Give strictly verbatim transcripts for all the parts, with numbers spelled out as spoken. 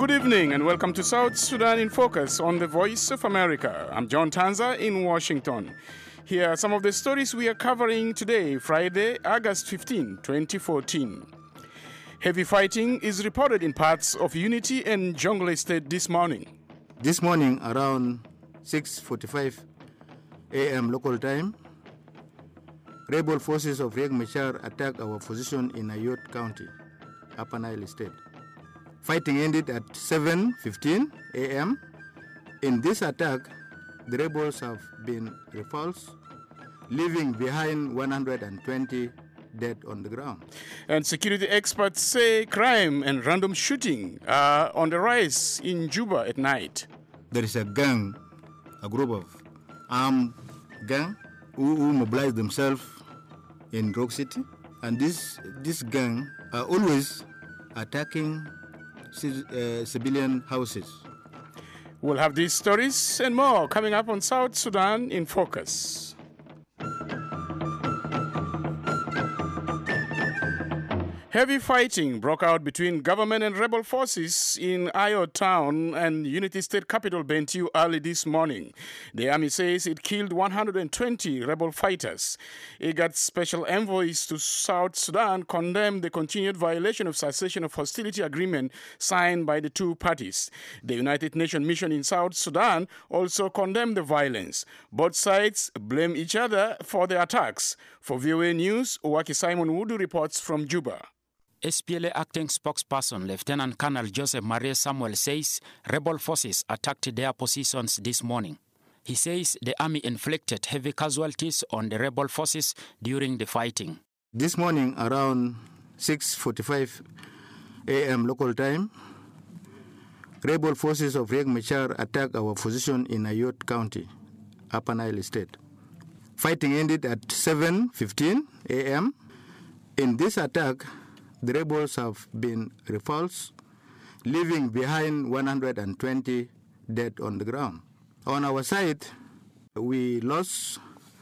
Good evening and welcome to South Sudan in Focus on the Voice of America. I'm John Tanza in Washington. Here are some of the stories we are covering today, Friday, August fifteenth, twenty fourteen. Heavy fighting is reported in parts of Unity and Jonglei State this morning. This morning around six forty-five a m local time, rebel forces of Riek Machar attacked our position in Ayot County, Upper Nile State. Fighting ended at seven fifteen a m In this attack, the rebels have been repulsed, leaving behind one hundred twenty dead on the ground. And security experts say crime and random shooting are on the rise in Juba at night. There is a gang, a group of armed gang who, who mobilize themselves in Rock City, and this this gang are always attacking uh, civilian houses. We'll have these stories and more coming up on South Sudan in Focus. Heavy fighting broke out between government and rebel forces in Ayot town and Unity State capital Bentiu early this morning. The army says it killed one hundred twenty rebel fighters. I G A D's special envoys to South Sudan condemned the continued violation of cessation of hostility agreement signed by the two parties. The United Nations mission in South Sudan also condemned the violence. Both sides blame each other for the attacks. For V O A News, Owaki Simon Wudu reports from Juba. S P L A acting spokesperson Lieutenant Colonel Joseph Maria Samuel says rebel forces attacked their positions this morning. He says the army inflicted heavy casualties on the rebel forces during the fighting. This morning around six forty-five a m local time, rebel forces of Riek Machar attacked our position in Ayot County, Upper Nile State. Fighting ended at seven fifteen a m In this attack, the rebels have been repulsed, leaving behind one hundred twenty dead on the ground. On our side, we lost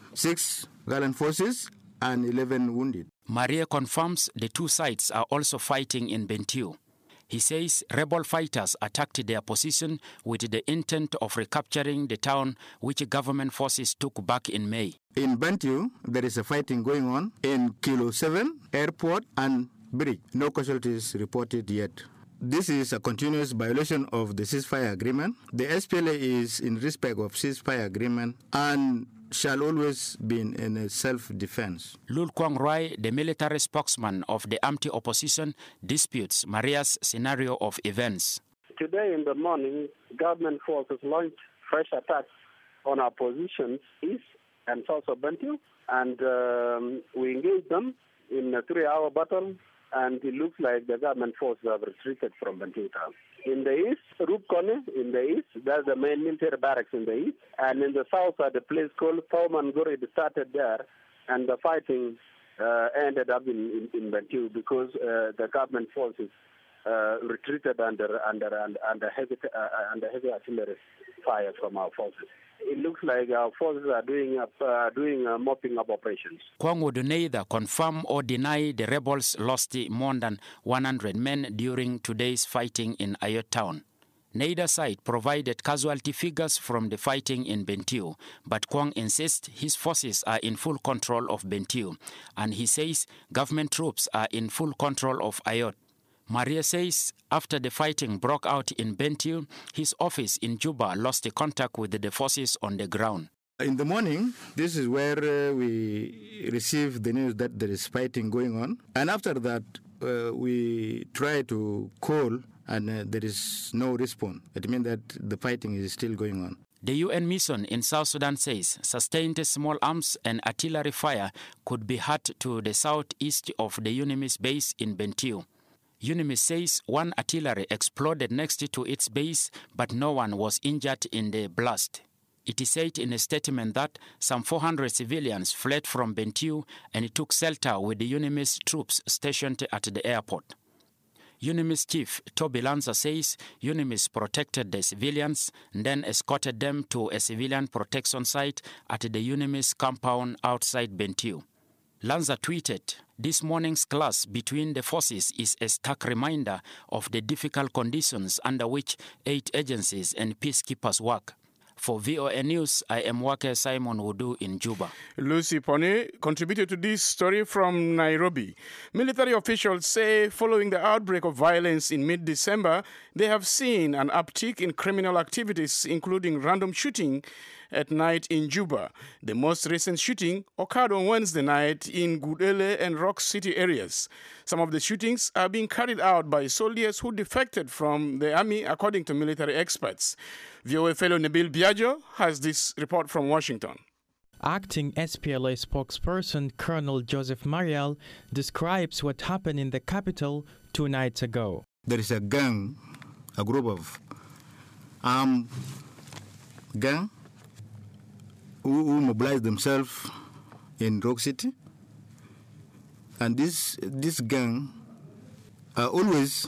six gallant forces and eleven wounded. Maria confirms the two sides are also fighting in Bentiu. He says rebel fighters attacked their position with the intent of recapturing the town which government forces took back in May. In Bentiu, there is a fighting going on in Kilo seven, airport and bridge. No casualties reported yet. This is a continuous violation of the ceasefire agreement. The S P L A is in respect of ceasefire agreement and shall always be in a self-defense. Lul Kwang Rai, the military spokesman of the anti-opposition, disputes Maria's scenario of events. Today in the morning, government forces launched fresh attacks on our positions east and south of Bentiu, and um, we engaged them in a three-hour battle, and it looks like the government forces have retreated from Bentiu town. In the east, Rupkone, in the east, that's the main military barracks in the east, and in the south are the place called Thomanguri. It started there, and the fighting uh, ended up in, in, in Bentiu because uh, the government forces uh, retreated under under under, under heavy uh, under heavy artillery fire from our forces. It looks like our forces are doing up, uh, doing uh, mopping up operations. Kwang would neither confirm or deny the rebels lost more than one hundred men during today's fighting in Ayot town. Neither side provided casualty figures from the fighting in Bentiu, but Kwang insists his forces are in full control of Bentiu, and he says government troops are in full control of Ayot. Maria says after the fighting broke out in Bentiu, his office in Juba lost contact with the forces on the ground. In the morning, this is where uh, we received the news that there is fighting going on. And after that, uh, we try to call and uh, there is no response. It means that the fighting is still going on. The U N mission in South Sudan says sustained small arms and artillery fire could be heard to the southeast of the UNIMIS base in Bentiu. UNIMIS says one artillery exploded next to its base, but no one was injured in the blast. It is said in a statement that some four hundred civilians fled from Bentiu and took shelter with the UNIMIS troops stationed at the airport. UNIMIS chief Toby Lanza says UNIMIS protected the civilians and then escorted them to a civilian protection site at the UNIMIS compound outside Bentiu. Lanza tweeted, "This morning's clash between the forces is a stark reminder of the difficult conditions under which aid agencies and peacekeepers work." For V O A News, I am Wake Simon Wudu in Juba. Lucy Pone contributed to this story from Nairobi. Military officials say following the outbreak of violence in mid-December, they have seen an uptick in criminal activities, including random shooting at night in Juba. The most recent shooting occurred on Wednesday night in Gudele and Rock City areas. Some of the shootings are being carried out by soldiers who defected from the army, according to military experts. V O A fellow Nabil Biagio has this report from Washington. Acting S P L A spokesperson Colonel Joseph Mariel describes what happened in the capital two nights ago. There is a gang, a group of armed gang who, who mobilize themselves in Rock City. And this, this gang are always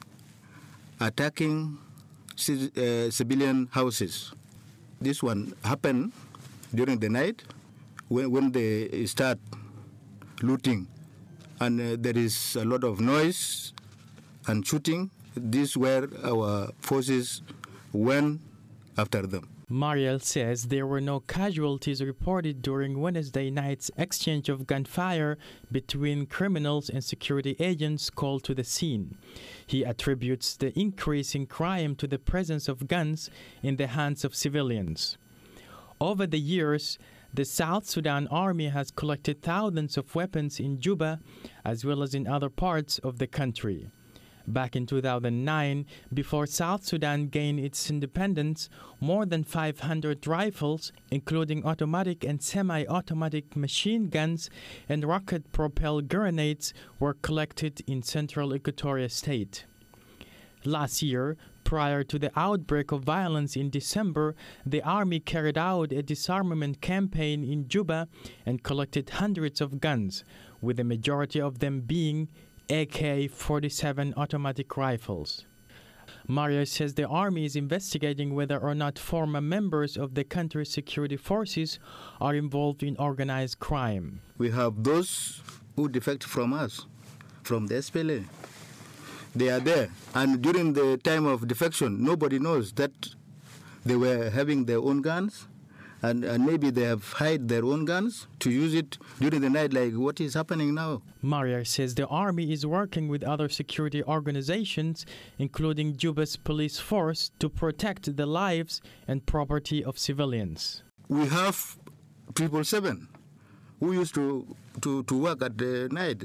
attacking c- uh, civilian houses. This one happened during the night when, when they start looting. And uh, there is a lot of noise and shooting. This is where our forces went after them. Mariel says there were no casualties reported during Wednesday night's exchange of gunfire between criminals and security agents called to the scene. He attributes the increase in crime to the presence of guns in the hands of civilians. Over the years, the South Sudan Army has collected thousands of weapons in Juba as well as in other parts of the country. Back in two thousand nine, before South Sudan gained its independence, more than five hundred rifles, including automatic and semi-automatic machine guns and rocket-propelled grenades, were collected in central Equatoria State. Last year, prior to the outbreak of violence in December, the army carried out a disarmament campaign in Juba and collected hundreds of guns, with the majority of them being A K forty-seven automatic rifles. Mario says the army is investigating whether or not former members of the country's security forces are involved in organized crime. We have those who defect from us, from the S P L A. They are there. And during the time of defection, nobody knows that they were having their own guns. And, and maybe they have hid their own guns to use it during the night, like what is happening now. Maria says the army is working with other security organizations, including Juba's police force, to protect the lives and property of civilians. We have triple seven who used to, to, to work at the night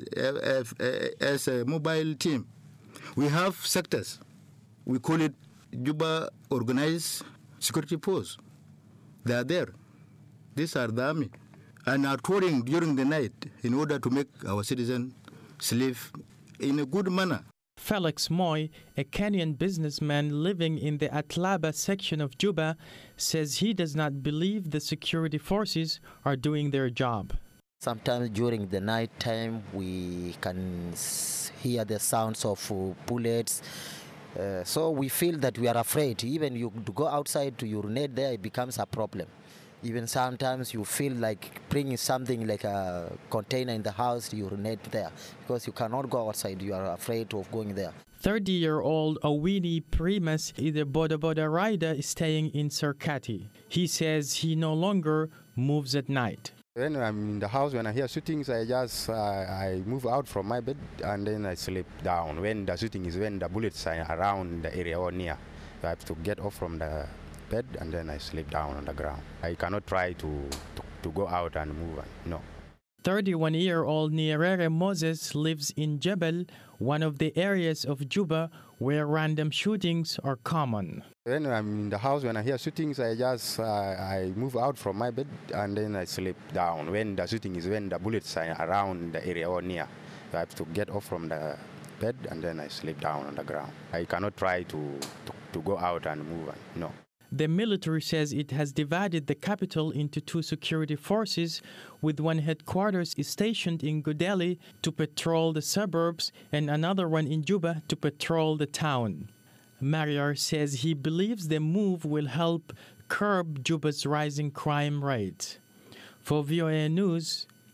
as a mobile team. We have sectors. We call it Juba Organized Security Force. They are there. These are the army. And are touring during the night in order to make our citizens sleep in a good manner. Felix Moy, a Kenyan businessman living in the Atlaba section of Juba, says he does not believe the security forces are doing their job. Sometimes during the night time, we can hear the sounds of bullets. Uh, so we feel that we are afraid. Even you to go outside to urinate there, it becomes a problem. Even sometimes you feel like bringing something like a container in the house to urinate there because you cannot go outside. You are afraid of going there. thirty-year-old Owini Primus is a Boda Boda rider staying in Serkati. He says he no longer moves at night. When I'm in the house, when I hear shootings, I just uh, I move out from my bed and then I sleep down. When the shooting is when the bullets are around the area or near, I have to get off from the bed and then I sleep down on the ground. I cannot try to, to, to go out and move, no. thirty-one-year-old Nyerere Moses lives in Jebel, one of the areas of Juba where random shootings are common. When I'm in the house, when I hear shootings, I just uh, I move out from my bed and then I sleep down. When the shooting is when the bullets are around the area or near, I have to get off from the bed and then I sleep down on the ground. I cannot try to, to, to go out and move, no. The military says it has divided the capital into two security forces, with one headquarters stationed in Gudeli to patrol the suburbs and another one in Juba to patrol the town. Mariar says he believes the move will help curb Juba's rising crime rate. For V O A News,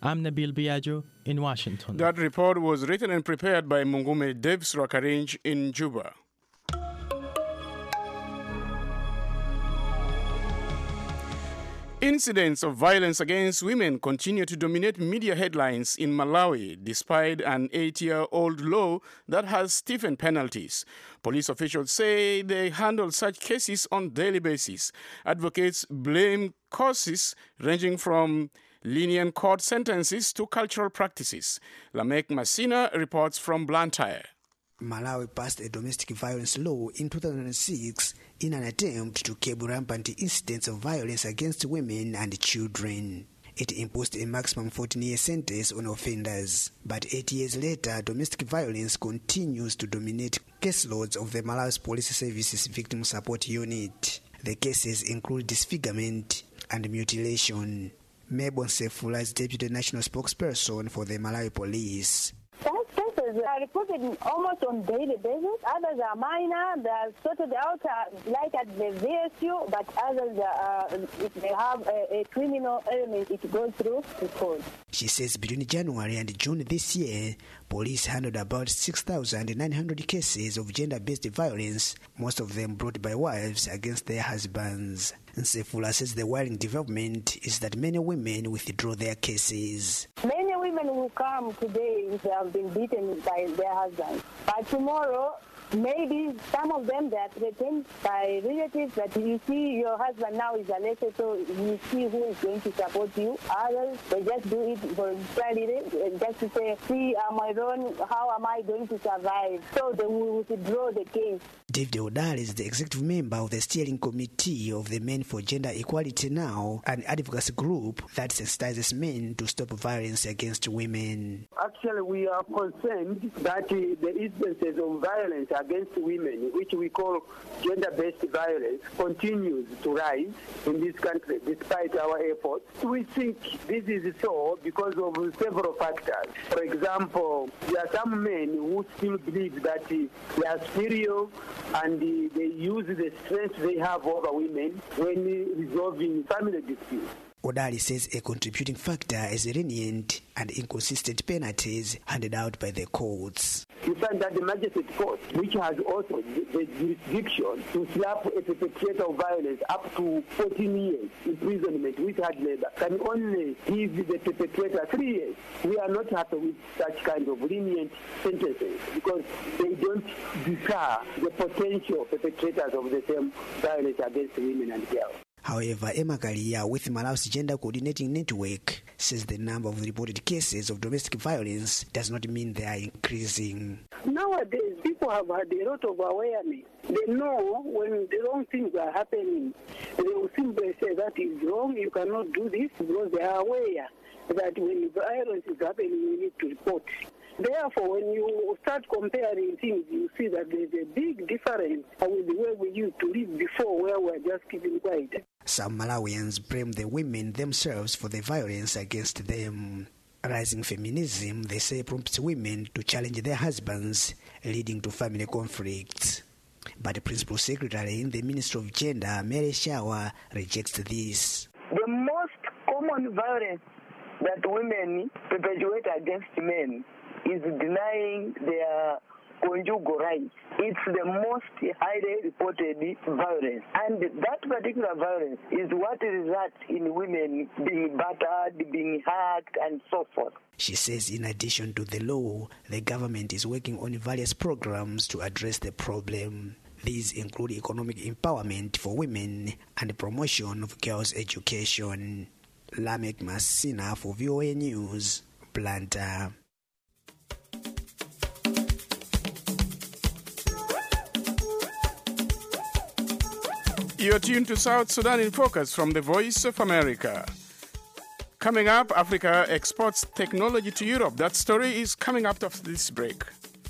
I'm Nabil Biagio in Washington. That report was written and prepared by Mungume Devs Rakarange in Juba. Incidents of violence against women continue to dominate media headlines in Malawi, despite an eight-year-old law that has stiffened penalties. Police officials say they handle such cases on a daily basis. Advocates blame causes ranging from lenient court sentences to cultural practices. Lamek Masina reports from Blantyre. Malawi passed a domestic violence law in two thousand six in an attempt to curb rampant incidents of violence against women and children. It imposed a maximum fourteen-year sentence on offenders. But eight years later, domestic violence continues to dominate caseloads of the Malawi Police Services Victim Support Unit. The cases include disfigurement and mutilation. Mabon Sefula is Deputy National Spokesperson for the Malawi Police. Cases are reported almost on daily basis. Others are minor. They are sorted out uh, like at the V S U, but others, uh, if they have a, a criminal element, it goes through the court. She says between January and June this year, police handled about six thousand nine hundred cases of gender-based violence, most of them brought by wives against their husbands. Nsefula says the worrying development is that many women withdraw their cases. Many women who come today if they have been beaten by their husbands, but tomorrow maybe some of them they are threatened by relatives that you see your husband now is elected, so you see who is going to support you. Others, they just do it voluntarily, just to say, see, I'm alone, how am I going to survive? So they will withdraw the case. David Odal is the executive member of the steering committee of the Men for Gender Equality Now, an advocacy group that sensitizes men to stop violence against women. Actually, we are concerned that uh, the instances of violence against women, which we call gender-based violence, continues to rise in this country despite our efforts. We think this is so because of several factors. For example, there are some men who still believe that uh, they are superior and uh, they use the strength they have over women when uh, resolving family disputes. Odali says a contributing factor is lenient and inconsistent penalties handed out by the courts. You find that the magistrate court, which has also the jurisdiction to slap a perpetrator of violence up to fourteen years imprisonment with hard labor, can only give the perpetrator three years. We are not happy with such kind of lenient sentences because they don't deter the potential perpetrators of the same violence against women and girls. However, Emma Kalia with Malawi's Gender Coordinating Network says the number of reported cases of domestic violence does not mean they are increasing. Nowadays, people have had a lot of awareness. They know when the wrong things are happening. They will simply say that is wrong, you cannot do this, because they are aware that when violence is happening, you need to report. Therefore, when you start comparing things, you see that there's a big difference with the way we used to live before, where we're just keeping quiet. Some Malawians blame the women themselves for the violence against them. Rising feminism, they say, prompts women to challenge their husbands, leading to family conflicts. But the Principal Secretary in the Ministry of Gender, Mary Shawa, rejects this. The most common violence that women perpetuate against men is denying their conjugal rights. It's the most highly reported violence. And that particular violence is what results in women being battered, being hacked, and so forth. She says in addition to the law, the government is working on various programs to address the problem. These include economic empowerment for women and promotion of girls' education. Lamek Masina for V O A News, Blantyre. You're tuned to South Sudan in Focus from the Voice of America. Coming up, Africa exports technology to Europe. That story is coming up after this break.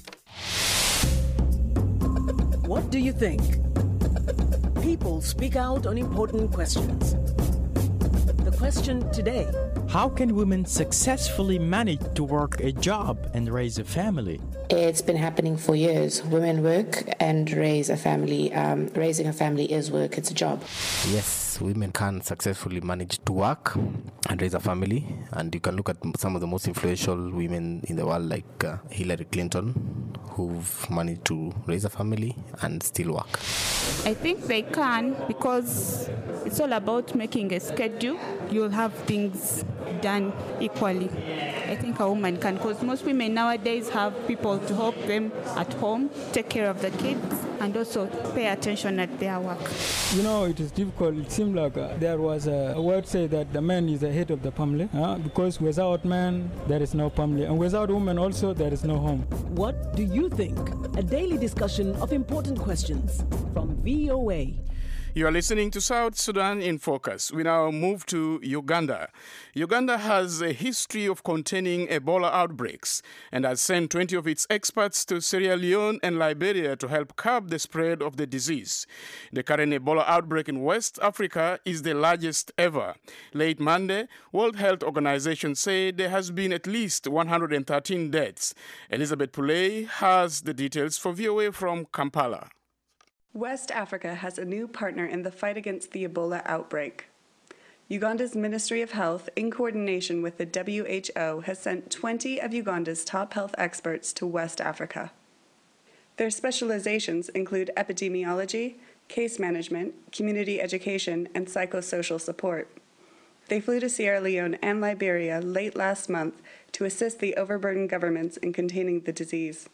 What do you think? People speak out on important questions. The question today. How can women successfully manage to work a job and raise a family? It's been happening for years. Women work and raise a family. Um, raising a family is work, it's a job. Yes, women can successfully manage to work and raise a family. And you can look at some of the most influential women in the world, like uh, Hillary Clinton, who've managed to raise a family and still work. I think they can, because it's all about making a schedule. You'll have things done equally. I think a woman can, because most women nowadays have people to help them at home, take care of the kids, and also pay attention at their work. You know, it is difficult. It seems like uh, there was a, a word say that the man is the head of the family, uh, because without man, there is no family, and without woman also, there is no home. What do you think? A daily discussion of important questions from V O A. You are listening to South Sudan in Focus. We now move to Uganda. Uganda has a history of containing Ebola outbreaks and has sent twenty of its experts to Sierra Leone and Liberia to help curb the spread of the disease. The current Ebola outbreak in West Africa is the largest ever. Late Monday, World Health Organization said there has been at least one hundred thirteen deaths. Elizabeth Pulei has the details for V O A from Kampala. West Africa has a new partner in the fight against the Ebola outbreak. Uganda's Ministry of Health, in coordination with the W H O, has sent twenty of Uganda's top health experts to West Africa. Their specializations include epidemiology, case management, community education, and psychosocial support. They flew to Sierra Leone and Liberia late last month to assist the overburdened governments in containing the disease.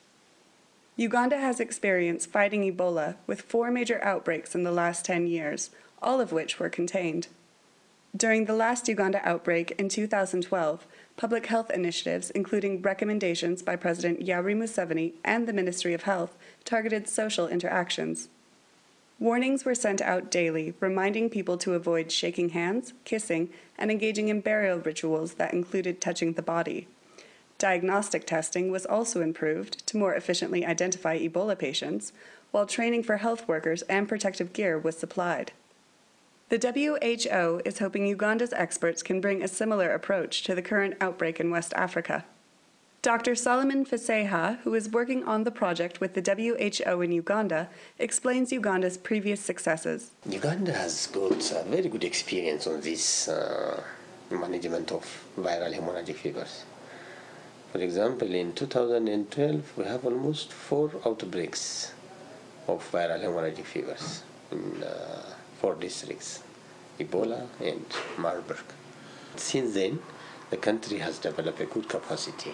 Uganda has experience fighting Ebola with four major outbreaks in the last ten years, all of which were contained. During the last Uganda outbreak in two thousand twelve, public health initiatives, including recommendations by President Yoweri Museveni and the Ministry of Health, targeted social interactions. Warnings were sent out daily, reminding people to avoid shaking hands, kissing, and engaging in burial rituals that included touching the body. Diagnostic testing was also improved to more efficiently identify Ebola patients, while training for health workers and protective gear was supplied. The W H O is hoping Uganda's experts can bring a similar approach to the current outbreak in West Africa. Doctor Solomon Faseha, who is working on the project with the W H O in Uganda, explains Uganda's previous successes. Uganda has got a very good experience on this uh, management of viral hemorrhagic fevers. For example, in two thousand twelve, we have almost four outbreaks of viral hemorrhagic fevers in uh, four districts, Ebola and Marburg. Since then, the country has developed a good capacity.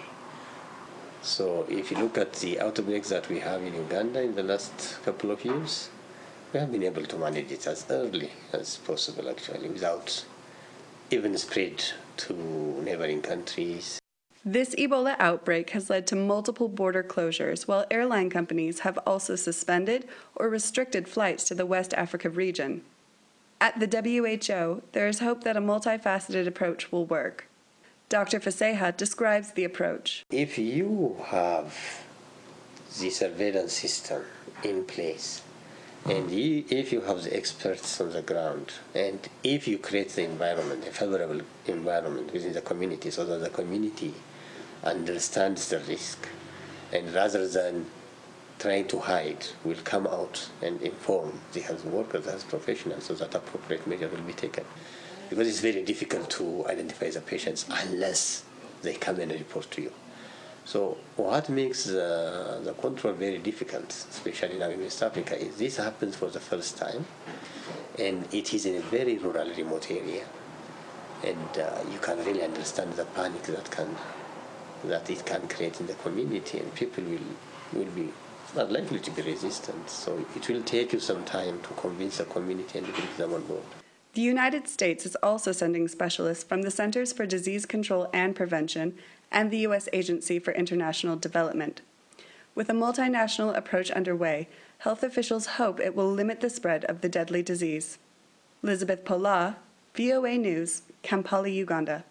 So if you look at the outbreaks that we have in Uganda in the last couple of years, we have been able to manage it as early as possible, actually, without even spread to neighboring countries. This Ebola outbreak has led to multiple border closures, while airline companies have also suspended or restricted flights to the West Africa region. At the W H O, there is hope that a multifaceted approach will work. Doctor Faseha describes the approach. If you have the surveillance system in place, and you, if you have the experts on the ground, and if you create the environment, a favorable environment within the community, so that the community understands the risk, and rather than trying to hide, will come out and inform the health workers as professionals so that appropriate measure will be taken. Because it's very difficult to identify the patients unless they come and report to you. So what makes the, the control very difficult, especially now in West Africa, is this happens for the first time, and it is in a very rural, remote area, and uh, you can really understand the panic that can that it can create in the community, and people will will be not likely to be resistant. So it will take you some time to convince the community and bring them on board. The United States is also sending specialists from the Centers for Disease Control and Prevention and the U S Agency for International Development. With a multinational approach underway, health officials hope it will limit the spread of the deadly disease. Elizabeth Pola, V O A News, Kampala, Uganda.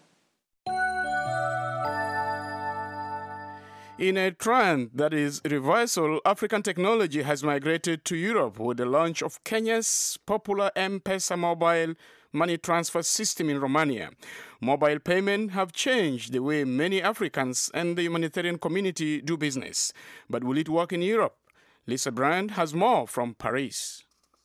In a trend that is reversal, African technology has migrated to Europe with the launch of Kenya's popular M-Pesa mobile money transfer system in Romania. Mobile payments have changed the way many Africans and the humanitarian community do business. But will it work in Europe? Lisa Brand has more from Paris.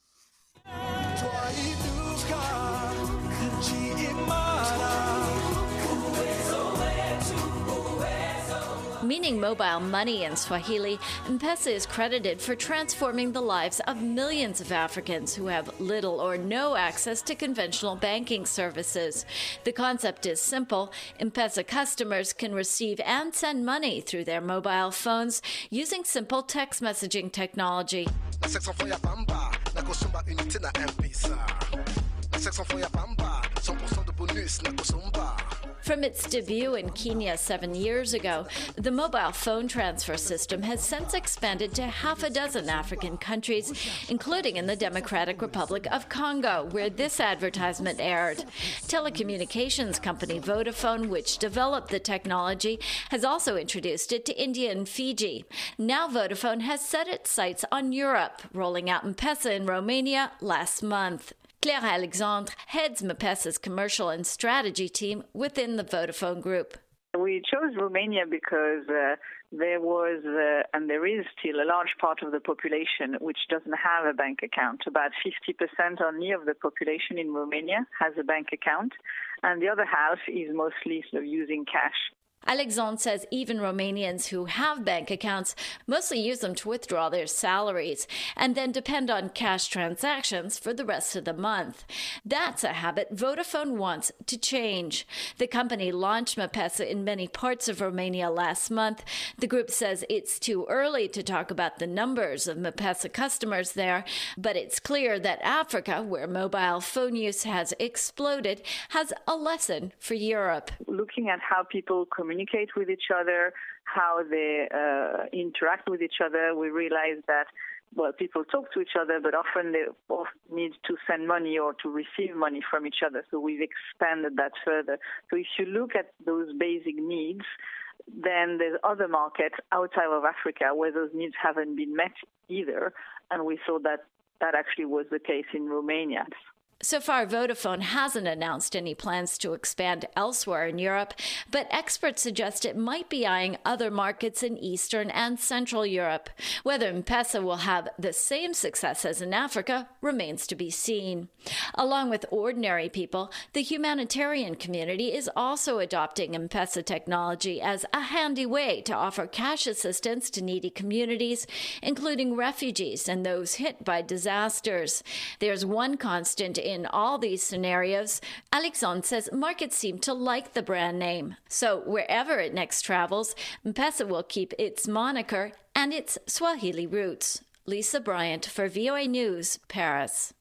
Meaning mobile money in Swahili, M-Pesa is credited for transforming the lives of millions of Africans who have little or no access to conventional banking services. The concept is simple. M-Pesa customers can receive and send money through their mobile phones using simple text messaging technology. From its debut in Kenya seven years ago, the mobile phone transfer system has since expanded to half a dozen African countries, including in the Democratic Republic of Congo, where this advertisement aired. Telecommunications company Vodafone, which developed the technology, has also introduced it to India and Fiji. Now Vodafone has set its sights on Europe, rolling out M-Pesa in Romania last month. Claire Alexandre heads M-Pesa's commercial and strategy team within the Vodafone Group. We chose Romania because uh, there was, uh, and there is still, a large part of the population which doesn't have a bank account. About fifty percent only of the population in Romania has a bank account, and the other half is mostly sort of using cash. Alexandre says even Romanians who have bank accounts mostly use them to withdraw their salaries and then depend on cash transactions for the rest of the month. That's a habit Vodafone wants to change. The company launched M-Pesa in many parts of Romania last month. The group says it's too early to talk about the numbers of M-Pesa customers there, but it's clear that Africa, where mobile phone use has exploded, has a lesson for Europe. Looking at how people communicate communicate with each other, how they uh, interact with each other, we realize that, well, people talk to each other, but often they both need to send money or to receive money from each other. So we've expanded that further. So if you look at those basic needs, then there's other markets outside of Africa where those needs haven't been met either. And we saw that that actually was the case in Romania. So far, Vodafone hasn't announced any plans to expand elsewhere in Europe, but experts suggest it might be eyeing other markets in Eastern and Central Europe. Whether M-Pesa will have the same success as in Africa remains to be seen. Along with ordinary people, the humanitarian community is also adopting M-Pesa technology as a handy way to offer cash assistance to needy communities, including refugees and those hit by disasters. There's one constant in all these scenarios. Alexandre says markets seem to like the brand name. So wherever it next travels, M-Pesa will keep its moniker and its Swahili roots. Lisa Bryant for V O A News, Paris.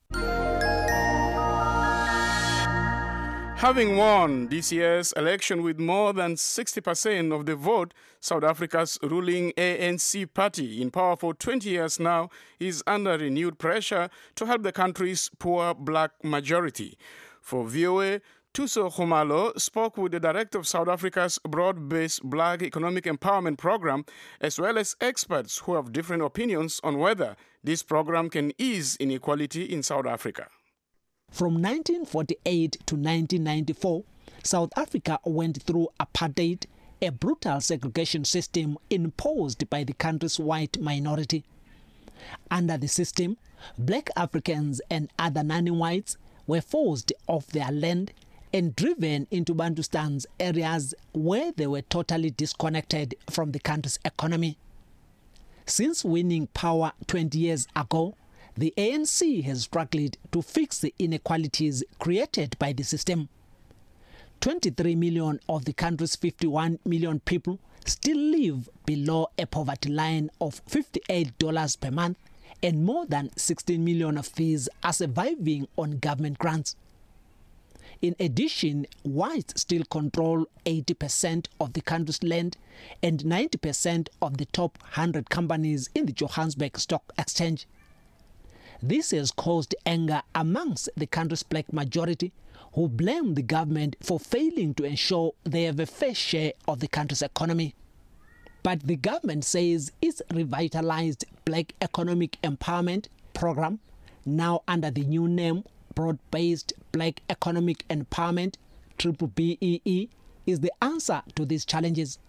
Having won this year's election with more than sixty percent of the vote, South Africa's ruling A N C party, in power for twenty years now, is under renewed pressure to help the country's poor black majority. For V O A, Thuso Khumalo spoke with the director of South Africa's broad-based Black Economic Empowerment Program, as well as experts who have different opinions on whether this program can ease inequality in South Africa. From nineteen forty-eight to nineteen ninety-four, South Africa went through apartheid, a brutal segregation system imposed by the country's white minority. Under the system, black Africans and other non-whites were forced off their land and driven into Bantustan's areas where they were totally disconnected from the country's economy. Since winning power twenty years ago, the A N C has struggled to fix the inequalities created by the system. twenty-three million of the country's fifty-one million people still live below a poverty line of fifty-eight dollars per month, and more than sixteen million of these are surviving on government grants. In addition, whites still control eighty percent of the country's land and ninety percent of the top one hundred companies in the Johannesburg Stock Exchange. This has caused anger amongst the country's black majority, who blame the government for failing to ensure they have a fair share of the country's economy. But the government says its revitalized Black Economic Empowerment Program, now under the new name Broad-Based Black Economic Empowerment, B B E E, is the answer to these challenges.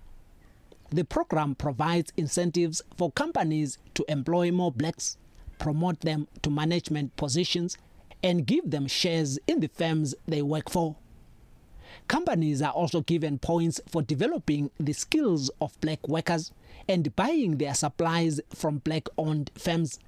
The program provides incentives for companies to employ more blacks, promote them to management positions, and give them shares in the firms they work for. Companies are also given points for developing the skills of black workers and buying their supplies from black-owned firms.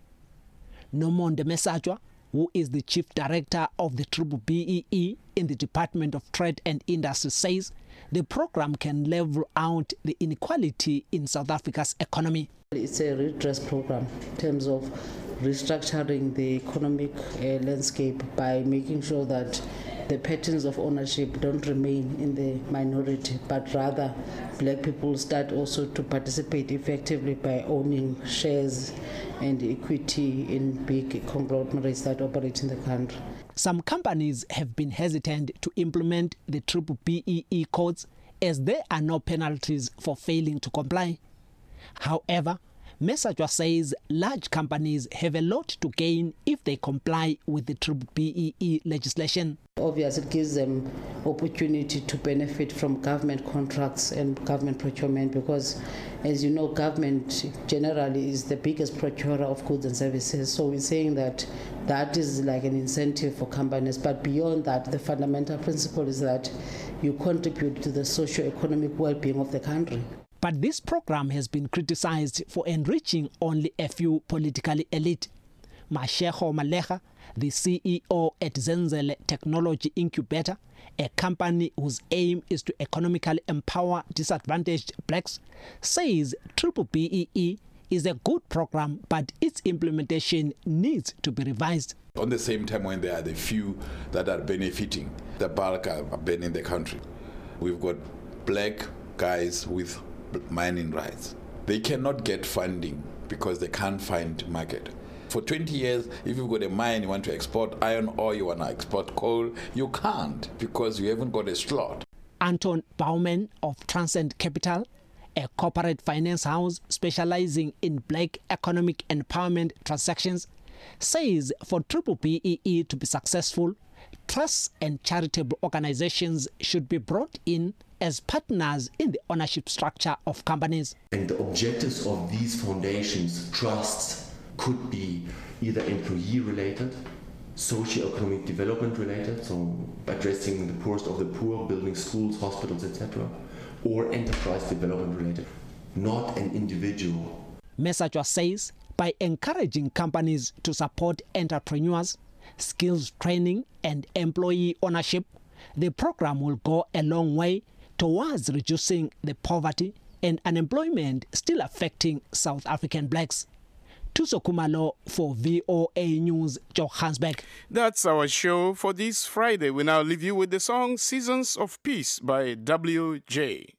Nomonde Mesajwa, who is the Chief Director of the B B E E in the Department of Trade and Industry, says the program can level out the inequality in South Africa's economy. It's a redress program in terms of restructuring the economic uh, landscape by making sure that the patterns of ownership don't remain in the minority, but rather black people start also to participate effectively by owning shares and equity in big conglomerates that operate in the country. Some companies have been hesitant to implement the B B E E codes as there are no penalties for failing to comply. However, Mesajwa says large companies have a lot to gain if they comply with the B B E E legislation. Obviously, it gives them opportunity to benefit from government contracts and government procurement because, as you know, government generally is the biggest procurer of goods and services. So we're saying that that is like an incentive for companies. But beyond that, the fundamental principle is that you contribute to the socio-economic well-being of the country. But this program has been criticized for enriching only a few politically elite. Mashego Malecha, the C E O at Zenzele Technology Incubator, a company whose aim is to economically empower disadvantaged blacks, says B B E E is a good program, but its implementation needs to be revised. On the same time, when there are the few that are benefiting, the bulk are burning the country. We've got black guys with mining rights. They cannot get funding because they can't find market. For twenty years, if you've got a mine, you want to export iron ore, you want to export coal, you can't because you haven't got a slot. Anton Baumann of Transcend Capital, a corporate finance house specializing in black economic empowerment transactions, says for B B E E to be successful, trusts and charitable organizations should be brought in as partners in the ownership structure of companies. And the objectives of these foundations, trusts, could be either employee-related, socio-economic development-related, so addressing the poorest of the poor, building schools, hospitals, et cetera, or enterprise development-related, not an individual. Mesajwa says by encouraging companies to support entrepreneurs, skills training, and employee ownership, the program will go a long way towards reducing the poverty and unemployment still affecting South African blacks. Tuso Kumalo for V O A News, Johannesburg. That's our show for this Friday. We now leave you with the song Seasons of Peace by W J.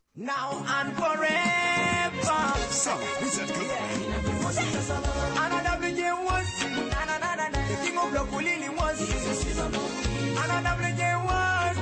Now and forever. So, Wizard Another day was the king of the Kulili was another day was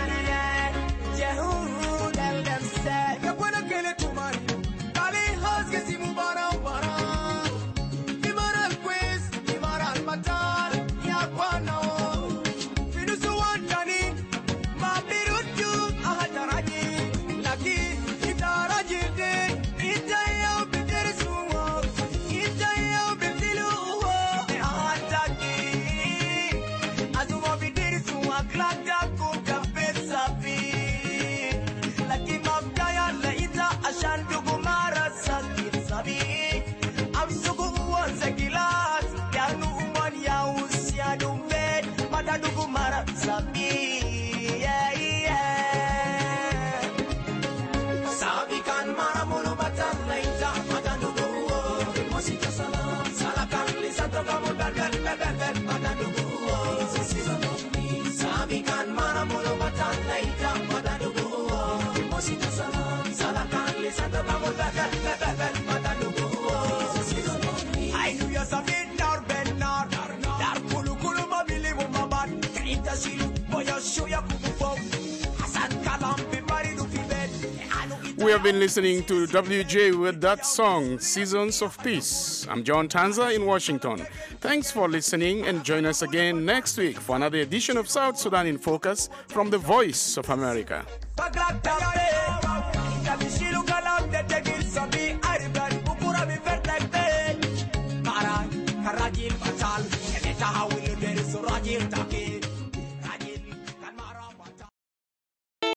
Jehu tell them said you're gonna kill it to money. Kali has get him bara bara. Imaral quiz, Imaral matar, Yakwano. Finusu wandani, Mabirutu, Ahataraji, Laki, Itaraji, Itaya, Petersu, Itaya. We have been listening to W J with that song, Seasons of Peace. I'm John Tanza in Washington. Thanks for listening, and join us again next week for another edition of South Sudan in Focus from the Voice of America.